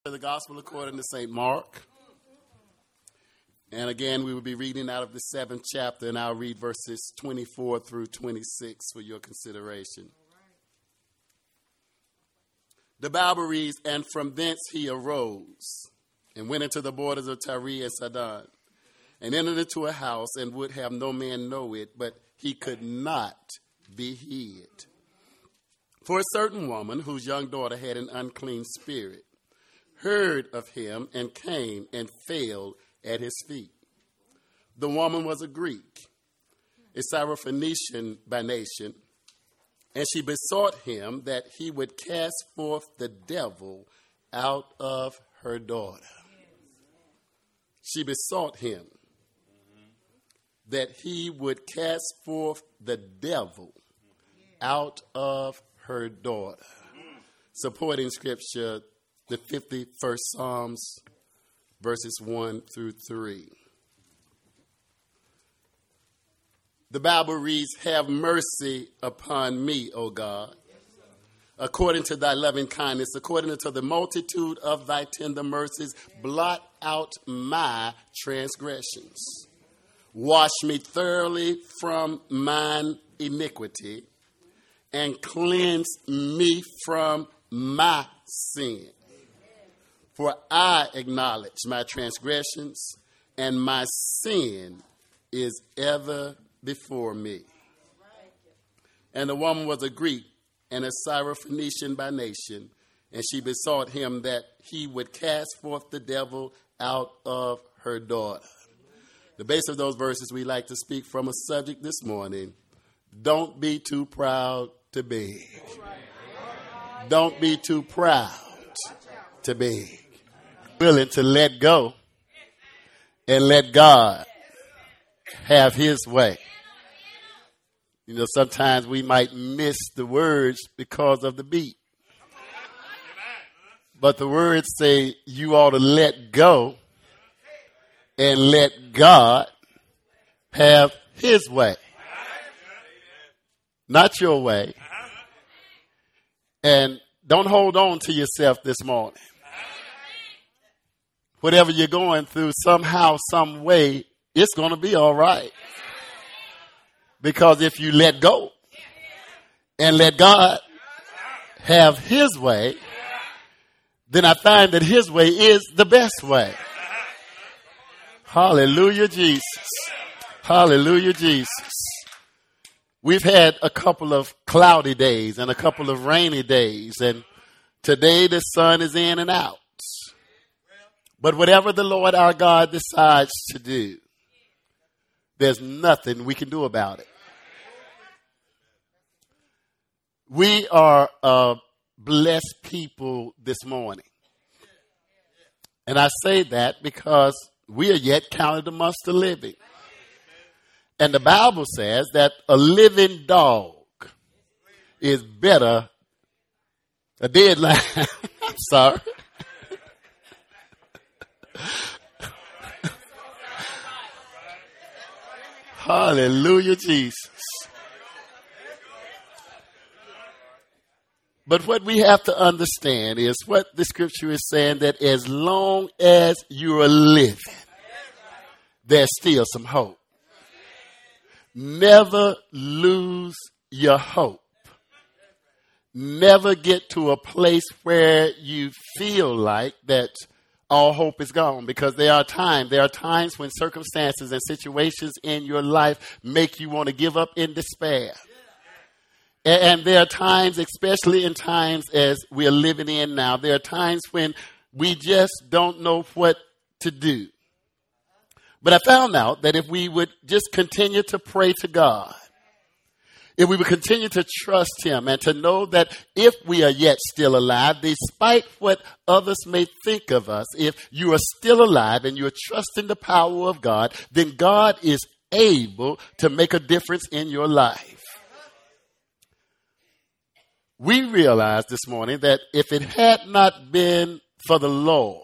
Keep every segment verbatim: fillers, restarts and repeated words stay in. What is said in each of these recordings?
The Gospel according to Saint Mark. And again, we will be reading out of the seventh chapter, and I'll read verses twenty-four through twenty-six for your consideration. The Bible reads, "And from thence he arose, and went into the borders of Tyre and Sidon, and entered into a house, and would have no man know it, but he could not be hid. For a certain woman, whose young daughter had an unclean spirit, heard of him and came and fell at his feet. The woman was a Greek, a Syrophoenician by nation, and she besought him that he would cast forth the devil out of her daughter." She besought him that he would cast forth the devil out of her daughter. Supporting scripture, the fifty-first Psalms, verses one through three. The Bible reads, "Have mercy upon me, O God, according to thy loving kindness, according to the multitude of thy tender mercies, blot out my transgressions. Wash me thoroughly from mine iniquity, and cleanse me from my sin. For I acknowledge my transgressions, and my sin is ever before me." And the woman was a Greek and a Syrophoenician by nation, and she besought him that he would cast forth the devil out of her daughter. The base of those verses, we like to speak from a subject this morning: don't be too proud to beg. Don't be too proud to beg. Willing to let go and let God have his way. You know, sometimes we might miss the words because of the beat. But the words say you ought to let go and let God have his way. Not your way. And don't hold on to yourself this morning. Whatever you're going through, somehow, some way, it's going to be all right. Because if you let go and let God have his way, then I find that his way is the best way. Hallelujah, Jesus. Hallelujah, Jesus. We've had a couple of cloudy days and a couple of rainy days, and today the sun is in and out. But whatever the Lord our God decides to do, there's nothing we can do about it. We are a blessed people this morning. And I say that because we are yet counted amongst the living. And the Bible says that a living dog is better, a dead lion. I'm sorry. Hallelujah, Jesus. But what we have to understand is what the scripture is saying, that as long as you are living, there's still some hope. Never lose your hope. Never get to a place where you feel like that all hope is gone, because there are times, there are times when circumstances and situations in your life make you want to give up in despair. And, and there are times, especially in times as we are living in now, there are times when we just don't know what to do. But I found out that if we would just continue to pray to God, if we would continue to trust him and to know that if we are yet still alive, despite what others may think of us, if you are still alive and you are trusting the power of God, then God is able to make a difference in your life. We realized this morning that if it had not been for the Lord,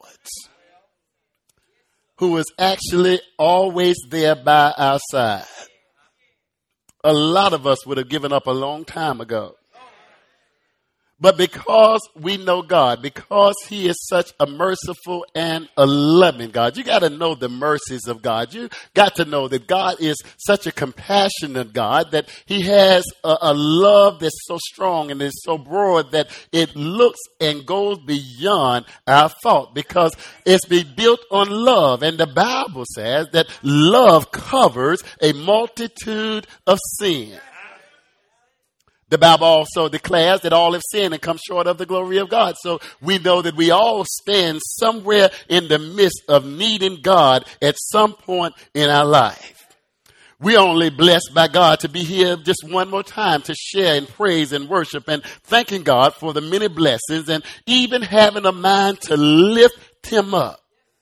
who was actually always there by our side, a lot of us would have given up a long time ago. But because we know God, because he is such a merciful and a loving God, you got to know the mercies of God. You got to know that God is such a compassionate God, that he has a, a love that's so strong and is so broad that it looks and goes beyond our thought, because it's be built on love. And the Bible says that love covers a multitude of sin. The Bible also declares that all have sinned and come short of the glory of God. So we know that we all stand somewhere in the midst of needing God at some point in our life. We're only blessed by God to be here just one more time to share and praise and worship and thanking God for the many blessings, and even having a mind to lift him up.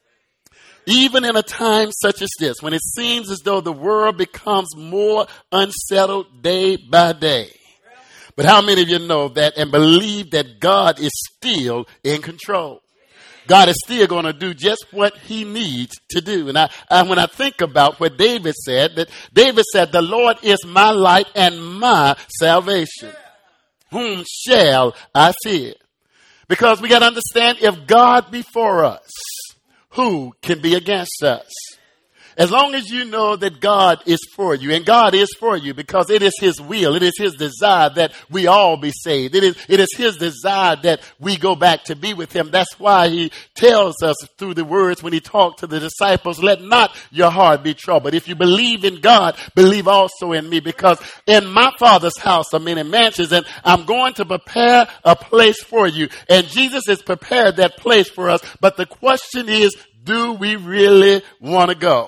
Even in a time such as this, when it seems as though the world becomes more unsettled day by day. But how many of you know that and believe that God is still in control? God is still going to do just what he needs to do. And I, I, when I think about what David said, that David said, the Lord is my light and my salvation. Whom shall I fear? Because we got to understand, if God be for us, who can be against us? As long as you know that God is for you, and God is for you because it is his will, it is his desire that we all be saved. It is, it is his desire that we go back to be with him. That's why he tells us through the words when he talked to the disciples, let not your heart be troubled. If you believe in God, believe also in me, because in my Father's house are many mansions, and I'm going to prepare a place for you. And Jesus has prepared that place for us. But the question is, do we really want to go?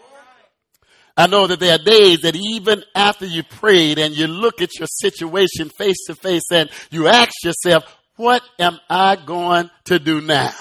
I know that there are days that even after you prayed and you look at your situation face to face and you ask yourself, what am I going to do now?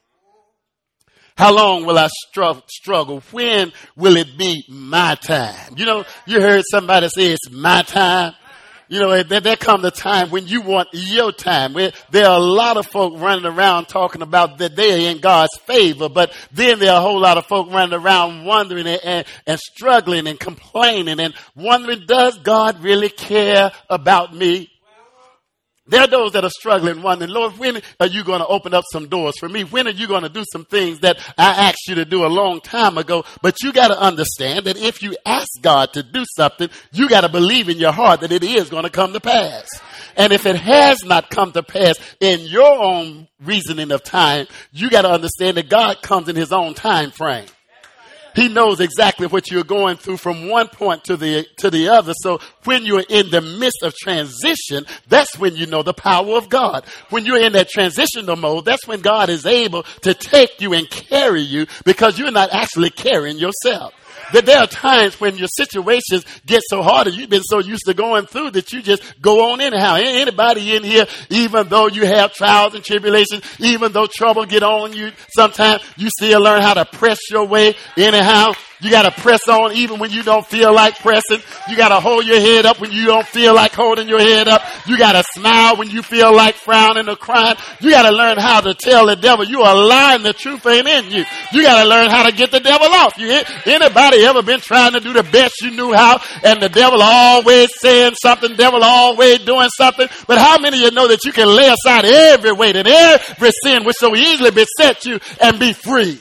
How long will I stru- struggle? When will it be my time? You know, you heard somebody say it's my time. You know, there, there comes a time when you want your time. Where there are a lot of folk running around talking about that they are in God's favor, but then there are a whole lot of folk running around wondering and, and, and struggling and complaining and wondering, does God really care about me? There are those that are struggling, wondering, Lord, when are you going to open up some doors for me? When are you going to do some things that I asked you to do a long time ago? But you got to understand that if you ask God to do something, you got to believe in your heart that it is going to come to pass. And if it has not come to pass in your own reasoning of time, you got to understand that God comes in his own time frame. He knows exactly what you're going through from one point to the to the other. So when you're in the midst of transition, that's when you know the power of God. When you're in that transitional mode, that's when God is able to take you and carry you, because you're not actually carrying yourself. That there are times when your situations get so hard and you've been so used to going through that you just go on anyhow. Anybody in here, even though you have trials and tribulations, even though trouble get on you, sometimes you still learn how to press your way anyhow. You got to press on even when you don't feel like pressing. You got to hold your head up when you don't feel like holding your head up. You got to smile when you feel like frowning or crying. You got to learn how to tell the devil you are lying, the truth ain't in you. You got to learn how to get the devil off. You hear? Anybody ever been trying to do the best you knew how, and the devil always saying something, devil always doing something? But how many of you know that you can lay aside every weight and every sin which so easily beset you and be free?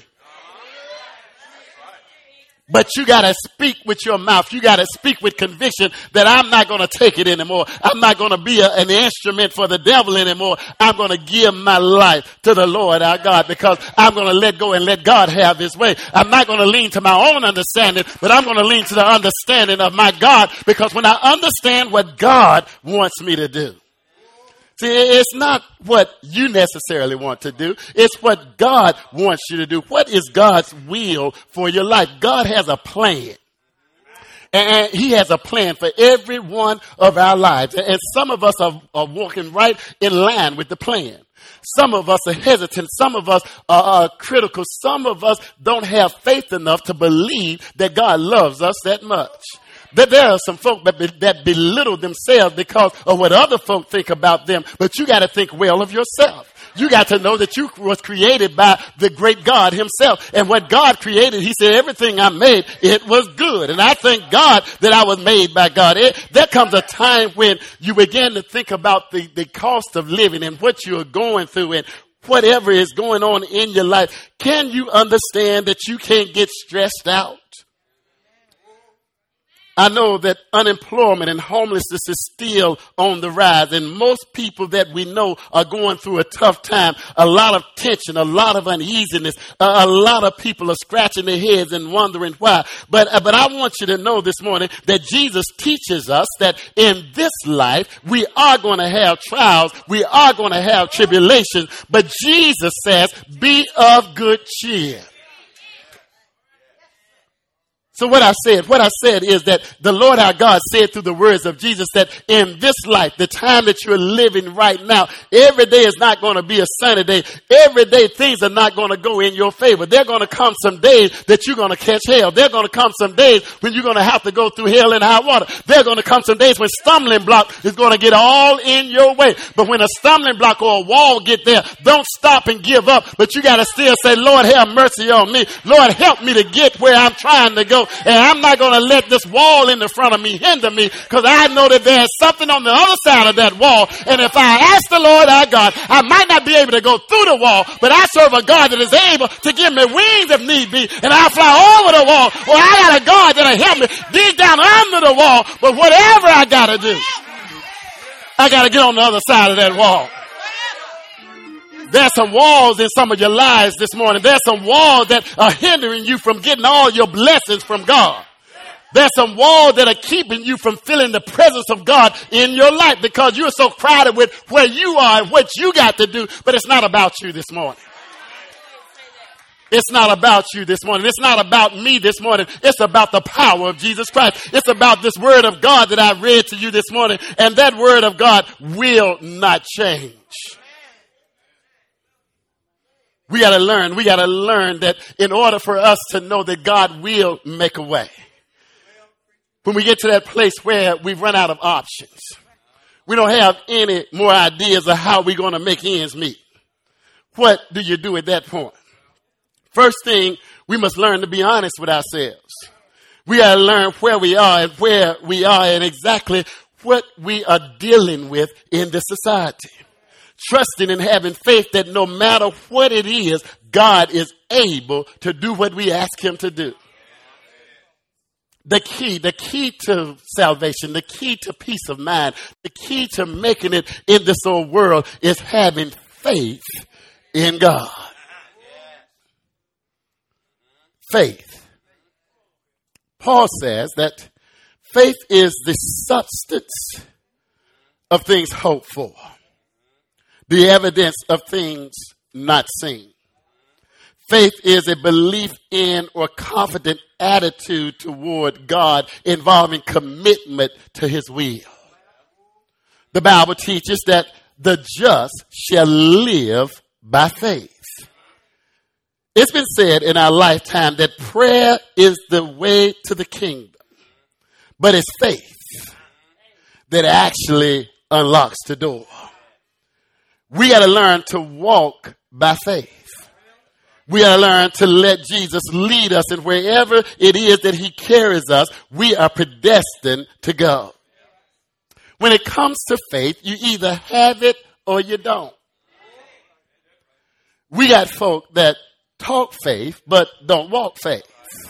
But you got to speak with your mouth. You got to speak with conviction that I'm not going to take it anymore. I'm not going to be a, an instrument for the devil anymore. I'm going to give my life to the Lord our God, because I'm going to let go and let God have his way. I'm not going to lean to my own understanding, but I'm going to lean to the understanding of my God, because when I understand what God wants me to do, see, it's not what you necessarily want to do. It's what God wants you to do. What is God's will for your life? God has a plan. And he has a plan for every one of our lives. And some of us are, are walking right in line with the plan. Some of us are hesitant. Some of us are, are critical. Some of us don't have faith enough to believe that God loves us that much. that there are some folk that, be, that belittle themselves because of what other folk think about them. But you got to think well of yourself. You got to know that you was created by the great God himself. And what God created, he said, everything I made, it was good. And I thank God that I was made by God. It, there comes a time when you begin to think about the, the cost of living and what you're going through and whatever is going on in your life. Can you understand that you can't get stressed out? I know that unemployment and homelessness is still on the rise, and most people that we know are going through a tough time, a lot of tension, a lot of uneasiness. Uh, a lot of people are scratching their heads and wondering why. But, uh, but I want you to know this morning that Jesus teaches us that in this life, we are going to have trials. We are going to have tribulations. But Jesus says, be of good cheer. So what I said, what I said is that the Lord our God said through the words of Jesus that in this life, the time that you're living right now, every day is not going to be a sunny day. Every day things are not going to go in your favor. There are going to come some days that you're going to catch hell. There are going to come some days when you're going to have to go through hell and high water. There are going to come some days when stumbling block is going to get all in your way. But when a stumbling block or a wall get there, don't stop and give up. But you got to still say, Lord, have mercy on me. Lord, help me to get where I'm trying to go. And I'm not going to let this wall in the front of me hinder me, because I know that there's something on the other side of that wall. And if I ask the Lord our God, I might not be able to go through the wall, but I serve a God that is able to give me wings if need be, and I'll fly over the wall. Well, I got a God that'll help me dig down under the wall. But whatever I got to do, I got to get on the other side of that wall. There's some walls in some of your lives this morning. There's some walls that are hindering you from getting all your blessings from God. There's some walls that are keeping you from feeling the presence of God in your life because you're so crowded with where you are and what you got to do. But it's not about you this morning. It's not about you this morning. It's not about me this morning. It's about the power of Jesus Christ. It's about this word of God that I read to you this morning. And that word of God will not change. We got to learn. We got to learn that in order for us to know that God will make a way. When we get to that place where we've run out of options, we don't have any more ideas of how we're going to make ends meet. What do you do at that point? First thing, we must learn to be honest with ourselves. We got to learn where we are and where we are and exactly what we are dealing with in this society. Trusting and having faith that no matter what it is, God is able to do what we ask him to do. The key, the key to salvation, the key to peace of mind, the key to making it in this old world is having faith in God. Faith. Paul says that faith is the substance of things hoped for, the evidence of things not seen. Faith is a belief in or confident attitude toward God involving commitment to his will. The Bible teaches that the just shall live by faith. It's been said in our lifetime that prayer is the way to the kingdom, but it's faith that actually unlocks the door. We got to learn to walk by faith. We got to learn to let Jesus lead us, and wherever it is that he carries us, we are predestined to go. When it comes to faith, you either have it or you don't. We got folk that talk faith but don't walk faith.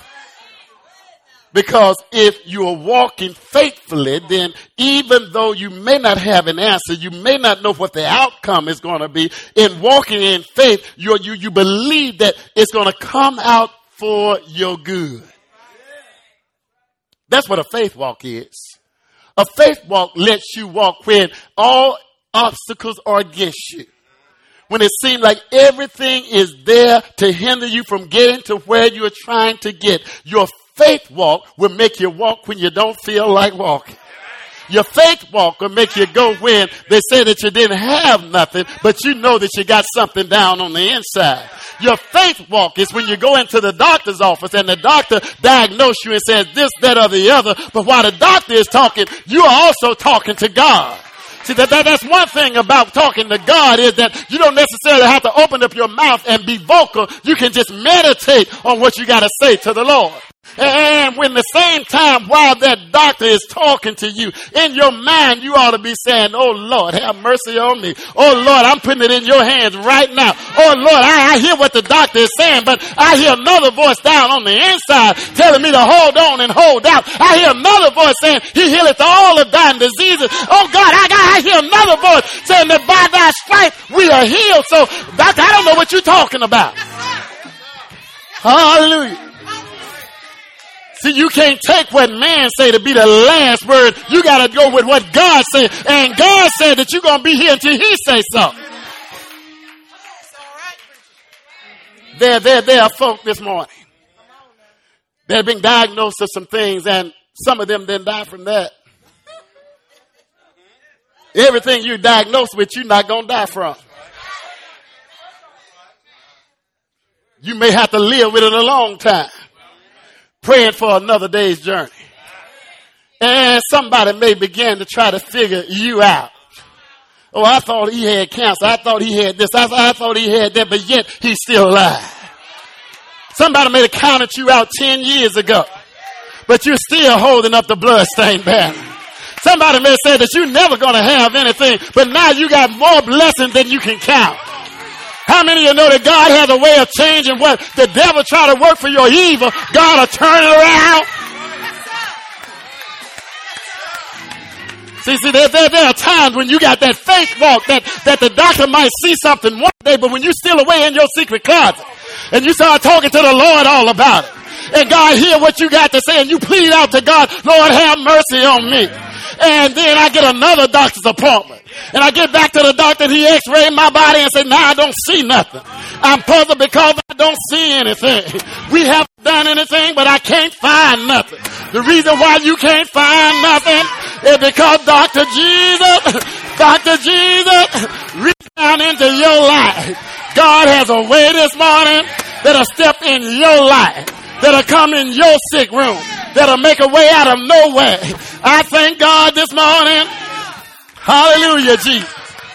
Because if you are walking faithfully, then even though you may not have an answer, you may not know what the outcome is going to be, in walking in faith, you you you believe that it's going to come out for your good. That's what a faith walk is. A faith walk lets you walk when all obstacles are against you. When it seems like everything is there to hinder you from getting to where you're trying to get. Your faith walk will make you walk when you don't feel like walking. Your faith walk will make you go when they say that you didn't have nothing, but you know that you got something down on the inside. Your faith walk is when you go into the doctor's office and the doctor diagnoses you and says this, that, or the other. But while the doctor is talking, you are also talking to God. See, that, that that's one thing about talking to God is that you don't necessarily have to open up your mouth and be vocal. You can just meditate on what you got to say to the Lord. And when the same time while that doctor is talking to you, in your mind you ought to be saying, oh Lord, have mercy on me. Oh Lord, I'm putting it in your hands right now. Oh Lord, I, I hear what the doctor is saying, but I hear another voice down on the inside telling me to hold on and hold out. I hear another voice saying, he healeth all of thine diseases. Oh God, I, I hear another voice saying that by thy stripes we are healed. So doctor, I don't know what you're talking about. Hallelujah. See, you can't take what man say to be the last word. You got to go with what God said. And God said that you're going to be here until he say so. There, there, there are folk this morning that have been diagnosed with some things, and some of them didn't die from that. Everything you diagnosed with, you're not going to die from. You may have to live with it a long time, praying for another day's journey. And somebody may begin to try to figure you out. Oh, I thought he had cancer. I thought he had this. I, I thought he had that, but yet he's still alive. Somebody may have counted you out ten years ago, but you're still holding up the bloodstained banner. Somebody may say that you're never going to have anything, but now you got more blessings than you can count. How many of you know that God has a way of changing what the devil try to work for your evil? God will turn it around. See, see, there, there, there are times when you got that faith walk that, that the doctor might see something one day, but when you're still away in your secret closet and you start talking to the Lord all about it, and God hear what you got to say and you plead out to God, Lord, have mercy on me. And then I get another doctor's appointment. And I get back to the doctor and he x-rayed my body and said, nah, I don't see nothing. I'm puzzled because I don't see anything. We haven't done anything, but I can't find nothing. The reason why you can't find nothing is because Doctor Jesus, Doctor Jesus, reach down into your life. God has a way this morning that'll step in your life, that'll come in your sick room, that'll make a way out of no way. I thank God this morning. Hallelujah, Jesus.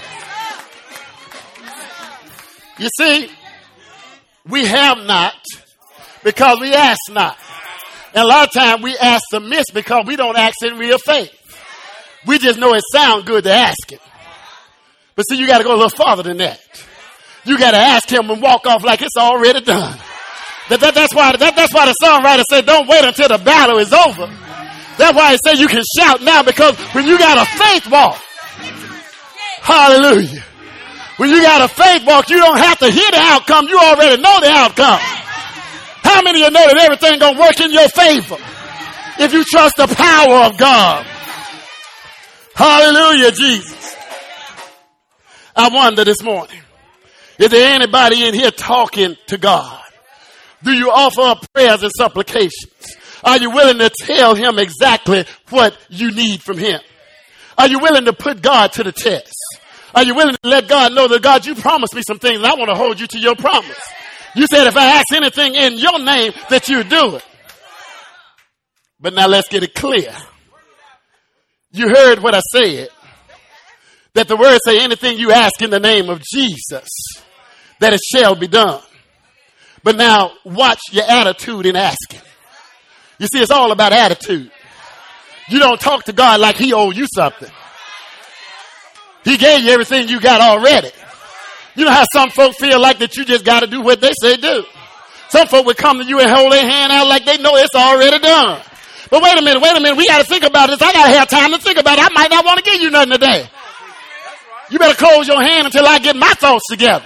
You see, we have not because we ask not. And a lot of times we ask amiss because we don't ask in real faith. We just know it sounds good to ask it. But see, you got to go a little farther than that. You got to ask him and walk off like it's already done. That, that, that's why that, that's why the songwriter said, don't wait until the battle is over. That's why he said you can shout now, because when you got a faith walk, hallelujah. When you got a faith walk, you don't have to hear the outcome. You already know the outcome. How many of you know that everything gonna work in your favor if you trust the power of God? Hallelujah, Jesus. I wonder this morning, is there anybody in here talking to God? Do you offer up prayers and supplications? Are you willing to tell him exactly what you need from him? Are you willing to put God to the test? Are you willing to let God know that, God, you promised me some things and I want to hold you to your promise. You said if I ask anything in your name that you do it. But now let's get it clear. You heard what I said. That the word say anything you ask in the name of Jesus, that it shall be done. But now watch your attitude in asking. You see, it's all about attitude. You don't talk to God like he owes you something. He gave you everything you got already. You know how some folk feel like that you just got to do what they say do. Some folk would come to you and hold their hand out like they know it's already done. But wait a minute, wait a minute. We got to think about this. I got to have time to think about it. I might not want to give you nothing today. You better close your hand until I get my thoughts together.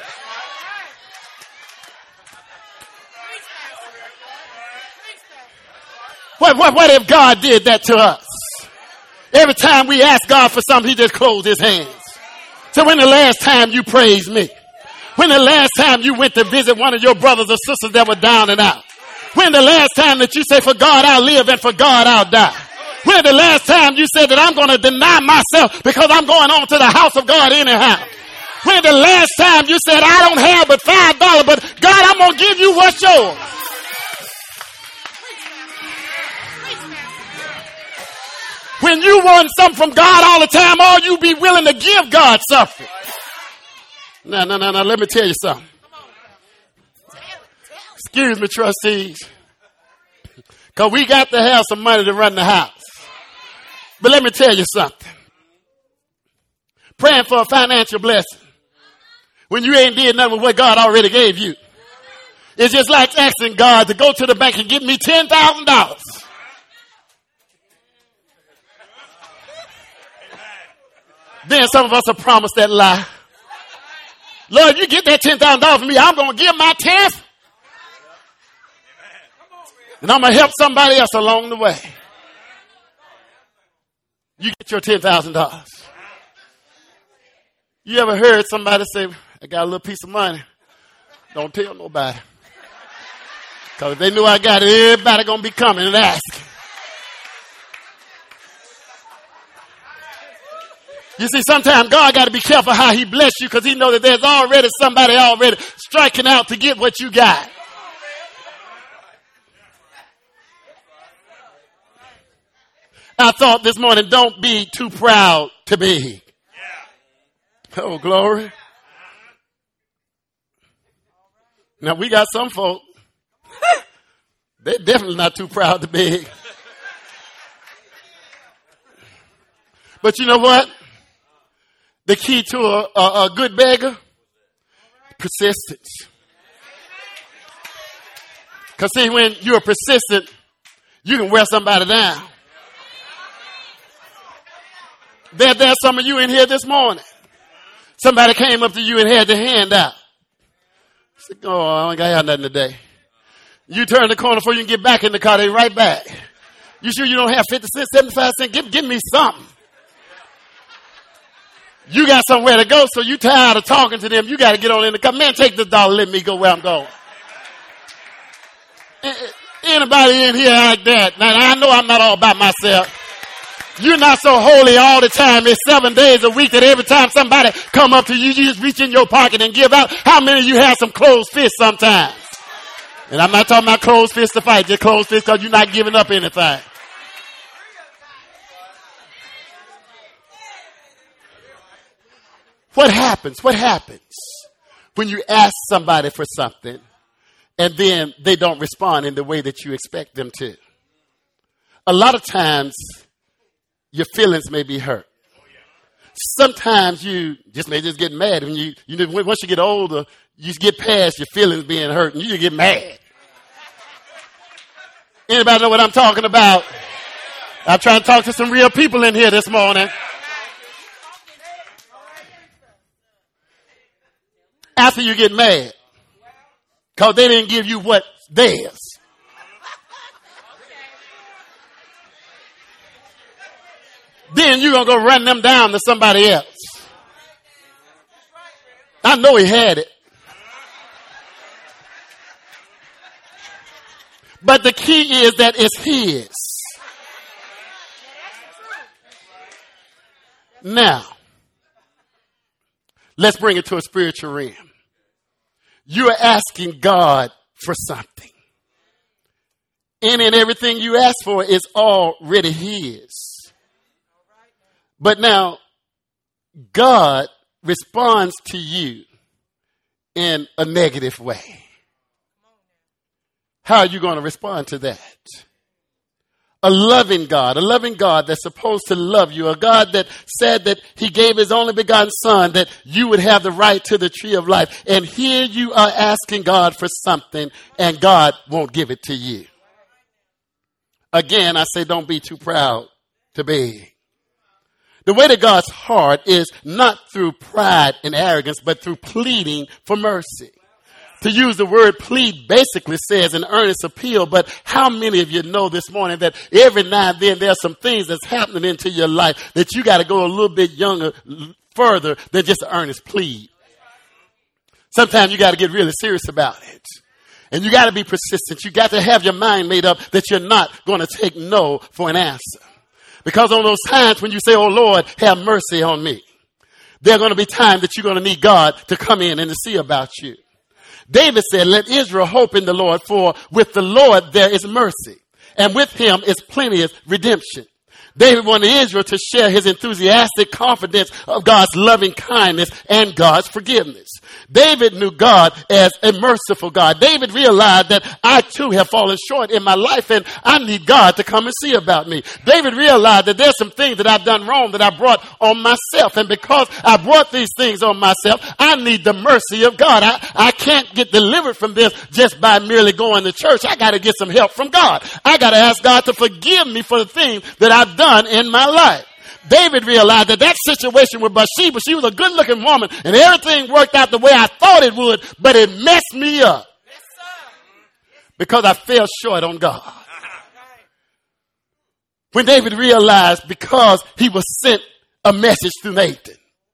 What, what, what if God did that to us? Every time we ask God for something, he just closed his hands. So when the last time you praised me? When the last time you went to visit one of your brothers or sisters that were down and out? When the last time that you say, for God I'll live and for God I'll die? When the last time you said that I'm going to deny myself because I'm going on to the house of God anyhow? When the last time you said I don't have but five dollars, but God, I'm going to give you what's yours? When you want something from God all the time, all you be willing to give God something. No, no, no, no. Let me tell you something. Excuse me, trustees. Because we got to have some money to run the house. But let me tell you something. Praying for a financial blessing when you ain't did nothing with what God already gave you. It's just like asking God to go to the bank and give me ten thousand dollars. Then some of us are promised that lie. Lord, you get that ten thousand dollars from me, I'm going to give my tenth. And I'm going to help somebody else along the way. You get your ten thousand dollars. You ever heard somebody say, I got a little piece of money. Don't tell nobody. Because if they knew I got it, everybody going to be coming and asking. You see, sometimes God got to be careful how he bless you because he knows that there's already somebody already striking out to get what you got. I thought this morning, don't be too proud to be. Oh, glory. Now, we got some folk, they're definitely not too proud to be. But you know what? The key to a, a, a good beggar, persistence. Because see, when you're persistent, you can wear somebody down. There, there's some of you in here this morning. Somebody came up to you and had their hand out. Said, oh, I ain't got nothing today. You turn the corner before you can get back in the car, they right back. You sure you don't have fifty cents, seventy-five cents? Give, give me something. You got somewhere to go, so you tired of talking to them. You got to get on in the car. Man, take this dollar, let me go where I'm going. Anybody in here like that? Now, I know I'm not all by myself. You're not so holy all the time. It's seven days a week that every time somebody come up to you, you just reach in your pocket and give out. How many of you have some closed fists sometimes? And I'm not talking about closed fists to fight. Just closed fists because you're not giving up anything. What happens? What happens when you ask somebody for something and then they don't respond in the way that you expect them to? A lot of times, your feelings may be hurt. Sometimes you just may just get mad. When you, you know, once you get older, you get past your feelings being hurt and you get mad. Anybody know what I'm talking about? I'm trying to talk to some real people in here this morning. After you get mad, because they didn't give you what's theirs. Then you're going to go run them down to somebody else. I know he had it. But the key is that it's his. Now, let's bring it to a spiritual realm. You are asking God for something. Any and everything you ask for is already his. But now, God responds to you in a negative way. How are you going to respond to that? A loving God, a loving God that's supposed to love you, a God that said that he gave his only begotten son that you would have the right to the tree of life. And here you are asking God for something and God won't give it to you. Again, I say don't be too proud to beg. The way to God's heart is not through pride and arrogance, but through pleading for mercy. To use the word plead basically says an earnest appeal, but how many of you know this morning that every now and then there are some things that's happening into your life that you got to go a little bit younger, further than just an earnest plead. Sometimes you got to get really serious about it. And you got to be persistent. You got to have your mind made up that you're not going to take no for an answer. Because on those times when you say, oh Lord, have mercy on me, there are going to be times that you're going to need God to come in and to see about you. David said, let Israel hope in the Lord, for with the Lord there is mercy, and with him is plenty of redemption. David wanted Israel to share his enthusiastic confidence of God's loving kindness and God's forgiveness. David knew God as a merciful God. David realized that I too have fallen short in my life and I need God to come and see about me. David realized that there's some things that I've done wrong that I brought on myself. And because I brought these things on myself, I need the mercy of God. I, I can't get delivered from this just by merely going to church. I got to get some help from God. I got to ask God to forgive me for the things that I've done in my life. David realized that that situation with Bathsheba, she was a good looking woman and everything worked out the way I thought it would, but it messed me up because I fell short on God. When David realized because he was sent a message through Nathan,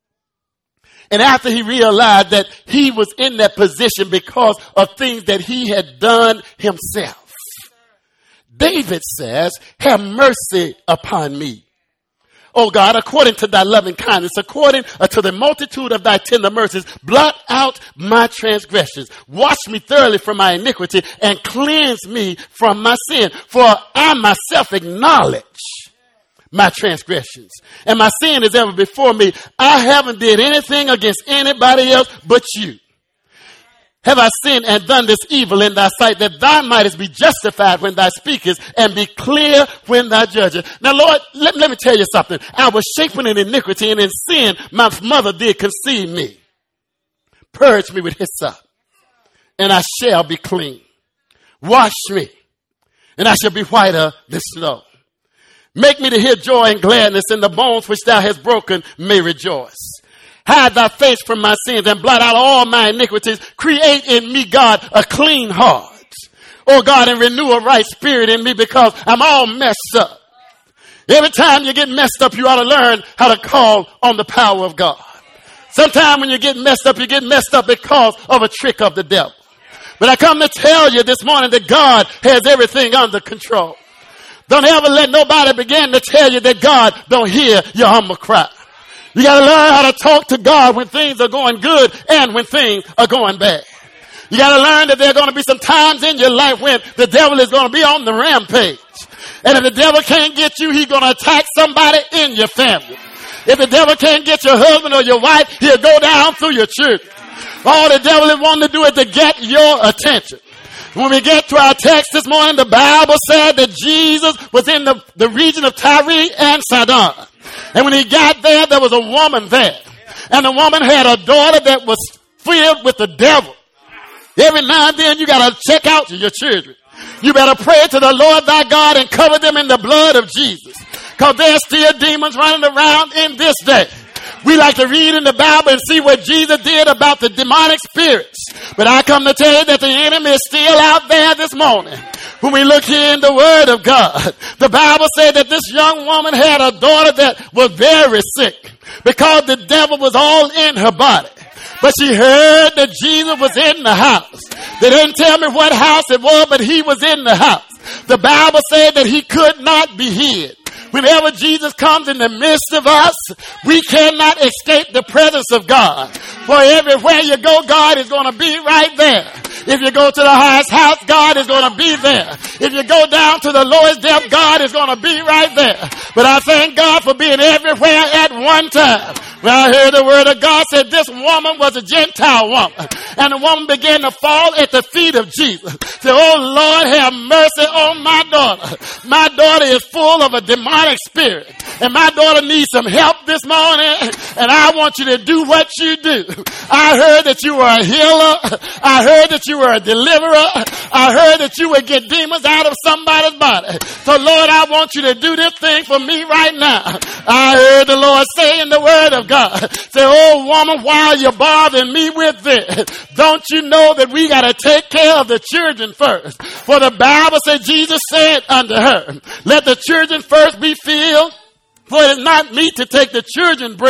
and after he realized that he was in that position because of things that he had done himself, David says, have mercy upon me, O God, according to thy loving kindness, according to the multitude of thy tender mercies, blot out my transgressions. Wash me thoroughly from my iniquity and cleanse me from my sin. For I myself acknowledge my transgressions, and my sin is ever before me. I haven't did anything against anybody else but you. Have I sinned and done this evil in thy sight, that thou mightest be justified when thou speakest and be clear when thou judgest? Now, Lord, let, let me tell you something. I was shapen in iniquity, and in sin my mother did conceive me. Purge me with hyssop, and I shall be clean. Wash me, and I shall be whiter than snow. Make me to hear joy and gladness, and the bones which thou hast broken may rejoice. Hide thy face from my sins and blot out all my iniquities. Create in me, God, a clean heart. Oh God, and renew a right spirit in me, because I'm all messed up. Every time you get messed up, you ought to learn how to call on the power of God. Sometimes when you get messed up, you get messed up because of a trick of the devil. But I come to tell you this morning that God has everything under control. Don't ever let nobody begin to tell you that God don't hear your humble cry. You got to learn how to talk to God when things are going good and when things are going bad. You got to learn that there are going to be some times in your life when the devil is going to be on the rampage. And if the devil can't get you, he's going to attack somebody in your family. If the devil can't get your husband or your wife, he'll go down through your children. All the devil is wanting to do is to get your attention. When we get to our text this morning, the Bible said that Jesus was in the, the region of Tyre and Sidon. And when he got there, there was a woman there. And the woman had a daughter that was filled with the devil. Every now and then you got to check out your children. You better pray to the Lord thy God and cover them in the blood of Jesus. Because there's still demons running around in this day. We like to read in the Bible and see what Jesus did about the demonic spirits. But I come to tell you that the enemy is still out there this morning. When we look here in the Word of God, the Bible said that this young woman had a daughter that was very sick because the devil was all in her body. But she heard that Jesus was in the house. They didn't tell me what house it was, but he was in the house. The Bible said that he could not be hid. Whenever Jesus comes in the midst of us, we cannot escape the presence of God. For everywhere you go, God is going to be right there. If you go to the highest house, God is going to be there. If you go down to the lowest depth, God is going to be right there. But I thank God for being everywhere at one time. When I heard the word of God said this woman was a Gentile woman. And the woman began to fall at the feet of Jesus. Said, oh Lord, have mercy on my daughter. My daughter is full of a demonic spirit. And my daughter needs some help this morning. And I want you to do what you do. I heard that you were a healer. I heard that you were a deliverer. I heard that you would get demons out of somebody's body. So Lord, I want you to do this thing for me right now. I heard the Lord say in the word of God, say, oh woman, why are you bothering me with this? Don't you know that we got to take care of the children first? For the Bible said, Jesus said unto her, let the children first be filled. For it is not meet to take the children's bread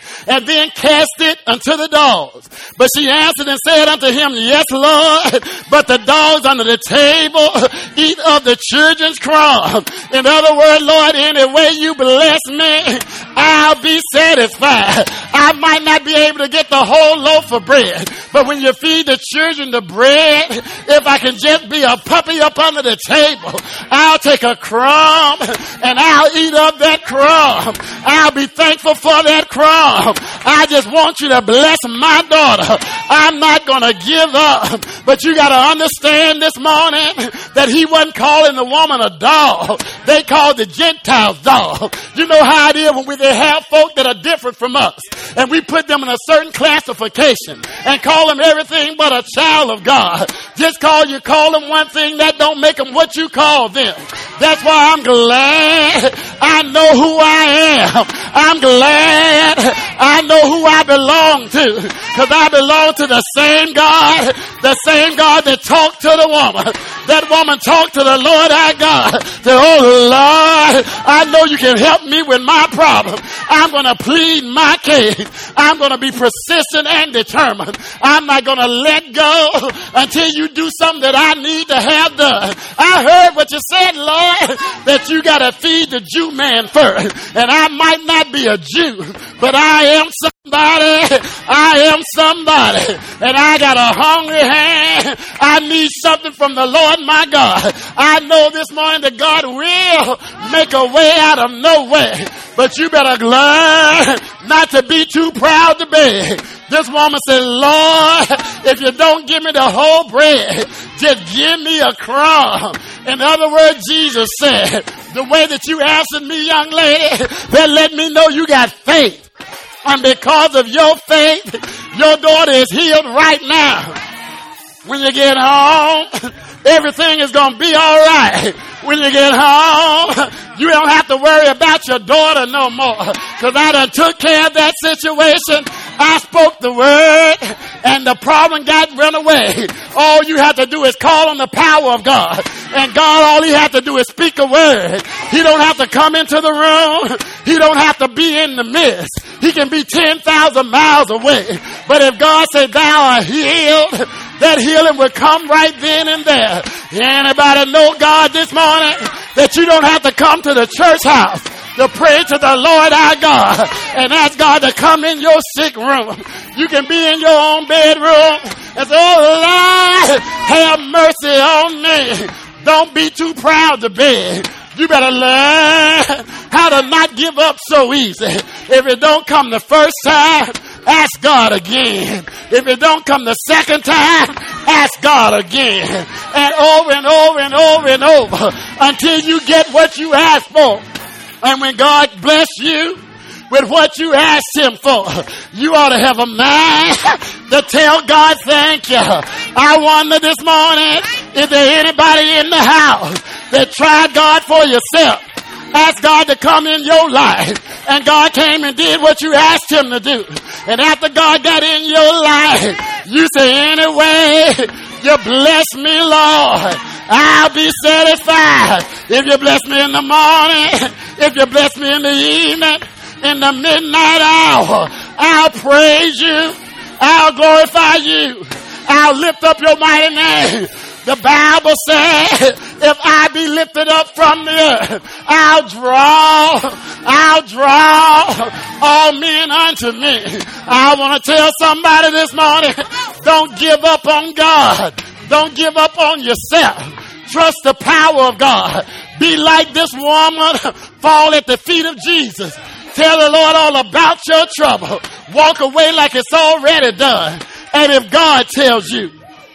and then cast it unto the dogs. But she answered and said unto him, yes, Lord, but the dogs under the table eat of the children's crumbs. In other words, Lord, any way you bless me, I'll be satisfied. I might not be able to get the whole loaf of bread, but when you feed the children the bread, if I can just be a puppy up under the table, I'll take a crumb and I'll eat up that crumb. I'll be thankful for that crumb. I just want you to bless my daughter. I'm not going to give up, but you got to understand this morning that he wasn't calling the woman a dog. They called the Gentiles dog. You know how it is when we they have folk that are different from us, and we put them in a certain classification and call them everything but a child of God. Just call you call them one thing, that don't make them what you call them. That's why I'm glad I know who I am. I'm glad I know who I belong to, because I belong to the same God, the same God that talked to the woman. That woman talked to the Lord our God. Said, oh Lord, I know you can help me with my problem. I'm going to plead my case. I'm going to be persistent and determined. I'm not going to let go until you do something that I need to have done. I heard what you said, Lord, that you got to feed the Jew man first. And I might not be a Jew, but I am somebody. I am somebody. And I got a hungry hand. I need something from the Lord my God. I know this morning that God will make a way out of no way. But you better learn not to be too proud to beg. This woman said, Lord, if you don't give me the whole bread, just give me a crumb. In other words, Jesus said, the way that you answered me, young lady, that let me know you got faith. And because of your faith, your daughter is healed right now. When you get home, everything is going to be all right. When you get home, you don't have to worry about your daughter no more, because I done took care of that situation. I spoke the word and the problem got run away. All you have to do is call on the power of God. And God, all he has to do is speak a word. He don't have to come into the room. He don't have to be in the midst. He can be ten thousand miles away. But if God said, thou art healed, that healing will come right then and there. Anybody know God this morning? That you don't have to come to the church house to pray to the Lord our God and ask God to come in your sick room. You can be in your own bedroom and say, oh Lord, have mercy on me. Don't be too proud to beg. You better learn how to not give up so easy. If it don't come the first time, ask God again. If it don't come the second time, ask God again. And over and over and over and over until you get what you asked for. And when God bless you with what you asked him for, you ought to have a mind to tell God thank you. I wonder this morning, is there anybody in the house that tried God for yourself? Ask God to come in your life, and God came and did what you asked him to do. And after God got in your life, you say, anyway, you bless me, Lord, I'll be satisfied. If you bless me in the morning, if you bless me in the evening, in the midnight hour, I'll praise you, I'll glorify you, I'll lift up your mighty name. The Bible says, if I be lifted up from the earth, I'll draw, I'll draw all men unto me. I want to tell somebody this morning, don't give up on God. Don't give up on yourself. Trust the power of God. Be like this woman, fall at the feet of Jesus. Tell the Lord all about your trouble. Walk away like it's already done. And if God tells you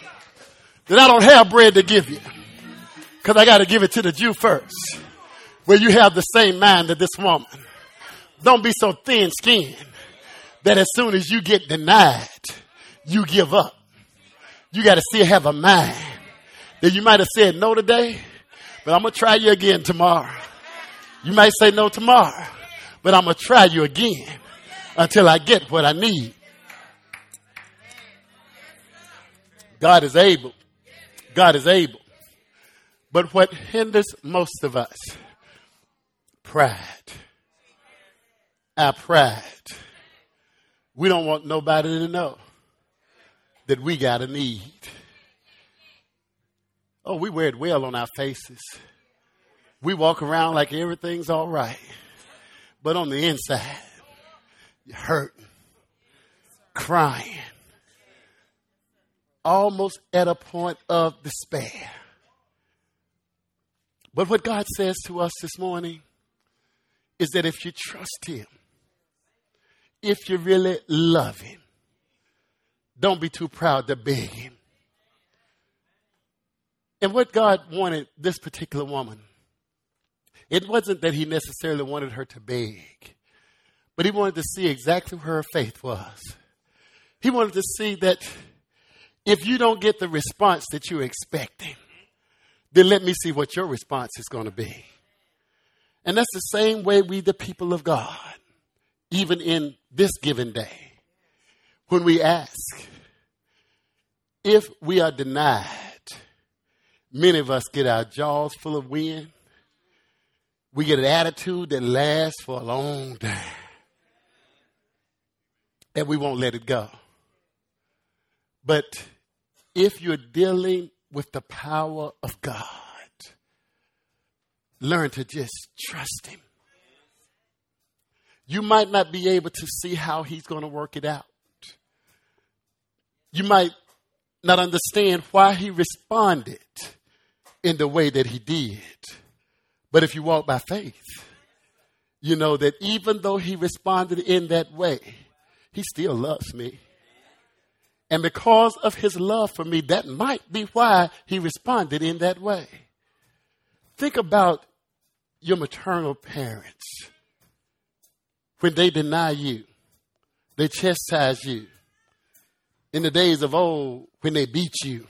that I don't have bread to give you, because I got to give it to the Jew first, where you have the same mind as this woman. Don't be so thin-skinned that as soon as you get denied, you give up. You got to still have a mind that you might have said no today, but I'm going to try you again tomorrow. You might say no tomorrow, but I'm going to try you again until I get what I need. God is able. God is able. But what hinders most of us? Pride. Our pride. We don't want nobody to know that we got a need. Oh, we wear it well on our faces. We walk around like everything's all right. But on the inside, you're hurting, crying, almost at a point of despair. But what God says to us this morning is that if you trust him, if you really love him, don't be too proud to beg him. And what God wanted this particular woman, it wasn't that he necessarily wanted her to beg, but he wanted to see exactly where her faith was. He wanted to see that if you don't get the response that you're expecting, then let me see what your response is going to be. And that's the same way we, the people of God, even in this given day, when we ask, if we are denied, many of us get our jaws full of wind. We get an attitude that lasts for a long time. And we won't let it go. But if you're dealing with the power of God, learn to just trust him. You might not be able to see how he's going to work it out. You might not understand why he responded in the way that he did. But if you walk by faith, you know that even though he responded in that way, he still loves me. And because of his love for me, that might be why he responded in that way. Think about your maternal parents. When they deny you, they chastise you. In the days of old, when they beat you,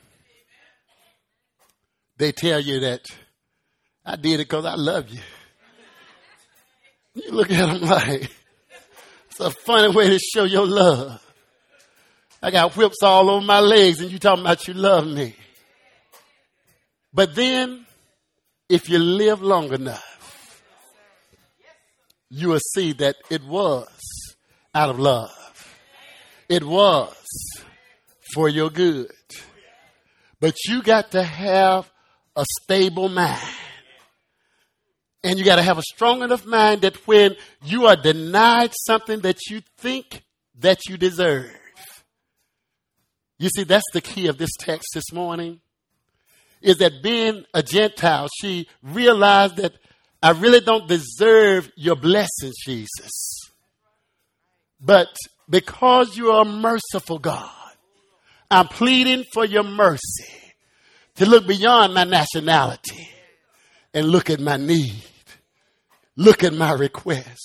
they tell you that I did it because I love you. You look at them like, it's a funny way to show your love. I got whips all over my legs and you talking about you love me. But then, if you live long enough, you will see that it was out of love. It was for your good. But you got to have a stable mind. And you got to have a strong enough mind that when you are denied something that you think that you deserve. You see, that's the key of this text this morning. Is that being a Gentile, she realized that I really don't deserve your blessings, Jesus. But because you are a merciful God, I'm pleading for your mercy to look beyond my nationality and look at my need. Look at my request.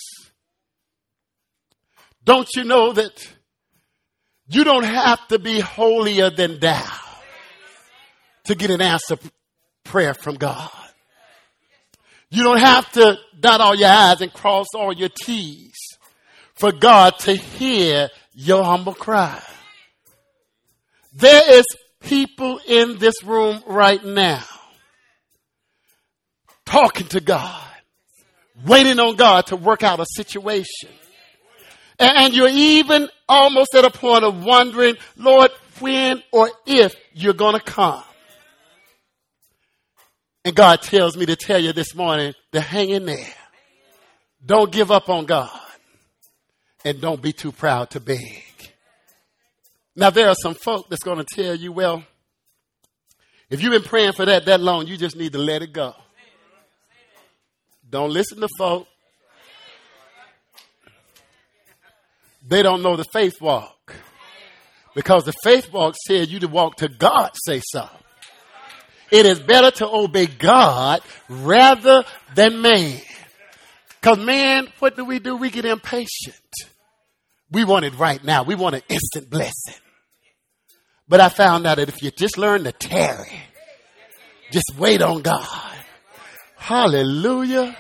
Don't you know that you don't have to be holier than thou to get an answer prayer from God? You don't have to dot all your I's and cross all your T's for God to hear your humble cry. There is people in this room right now talking to God, waiting on God to work out a situation. And you're even almost at a point of wondering, Lord, when or if you're going to come. And God tells me to tell you this morning to hang in there. Don't give up on God. And don't be too proud to beg. Now, there are some folk that's going to tell you, well, if you've been praying for that that long, you just need to let it go. Don't listen to folk. They don't know the faith walk. Because the faith walk says you to walk to God say so. It is better to obey God rather than man. Because man, what do we do? We get impatient. We want it right now. We want an instant blessing. But I found out that if you just learn to tarry, just wait on God. Hallelujah.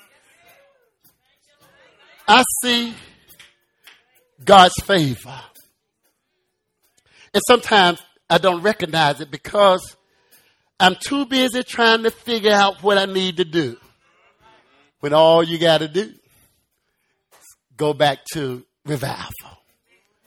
I see God's favor. And sometimes I don't recognize it because I'm too busy trying to figure out what I need to do. When all you got to do is go back to revival.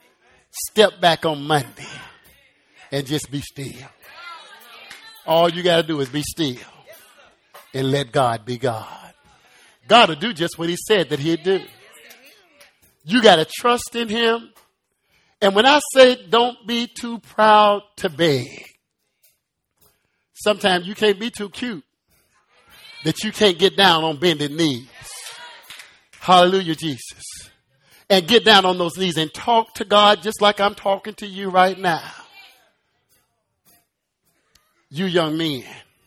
step back on Monday and just be still. All you got to do is be still and let God be God. God will do just what he said that he'd do. You got to trust in him. And when I say don't be too proud to beg, sometimes you can't be too cute that you can't get down on bended knees. Hallelujah, Jesus. And get down on those knees and talk to God just like I'm talking to you right now. You young men,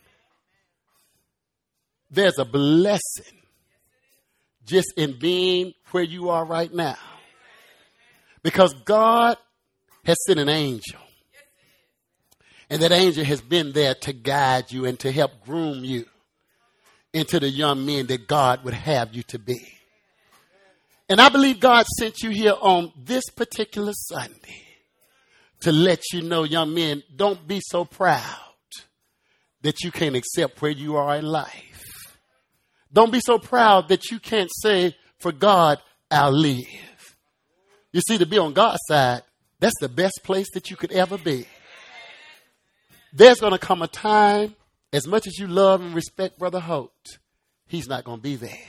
there's a blessing just in being where you are right now. Because God has sent an angel. And that angel has been there to guide you and to help groom you into the young men that God would have you to be. And I believe God sent you here on this particular Sunday to let you know, young men, don't be so proud that you can't accept where you are in life. Don't be so proud that you can't say, for God, I'll live. You see, to be on God's side, that's the best place that you could ever be. There's going to come a time, as much as you love and respect Brother Holt, he's not going to be there.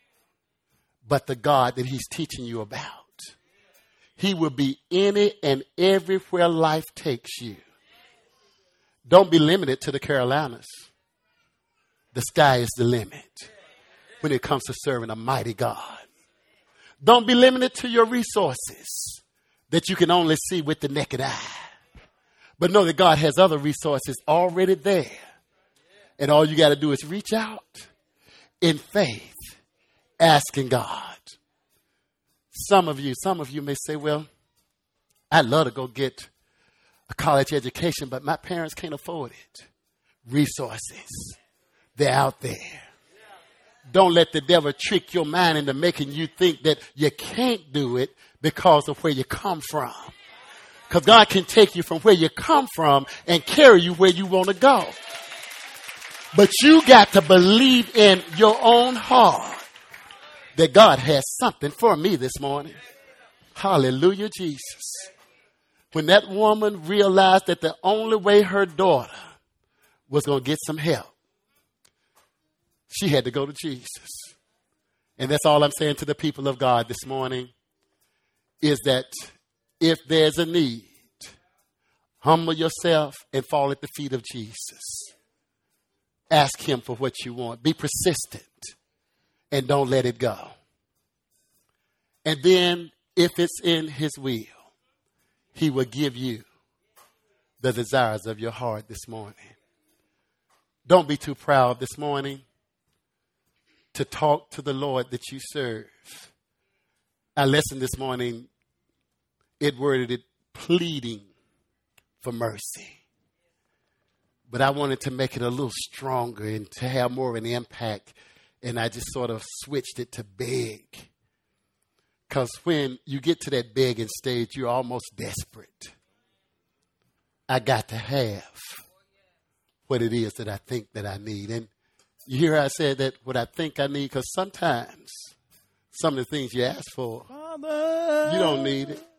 But the God that he's teaching you about, he will be any and everywhere life takes you. Don't be limited to the Carolinas. The sky is the limit when it comes to serving a mighty God. Don't be limited to your resources that you can only see with the naked eye. But know that God has other resources already there. And all you got to do is reach out in faith, asking God. Some of you, some of you may say, well, I'd love to go get a college education, but my parents can't afford it. Resources, they're out there. Don't let the devil trick your mind into making you think that you can't do it because of where you come from. Because God can take you from where you come from and carry you where you want to go. But you got to believe in your own heart that God has something for me this morning. Hallelujah, Jesus. When that woman realized that the only way her daughter was going to get some help, she had to go to Jesus. And that's all I'm saying to the people of God this morning is that if there's a need, humble yourself and fall at the feet of Jesus. Ask him for what you want. Be persistent and don't let it go. And then if it's in his will, he will give you the desires of your heart this morning. Don't be too proud this morning to talk to the Lord that you serve. Our lesson this morning, it worded it pleading for mercy. But I wanted to make it a little stronger and to have more of an impact. And I just sort of switched it to beg. Because when you get to that begging stage, you're almost desperate. I got to have what it is that I think that I need. And you hear how I said that, what I think I need? Because sometimes some of the things you ask for, Father, you don't need it.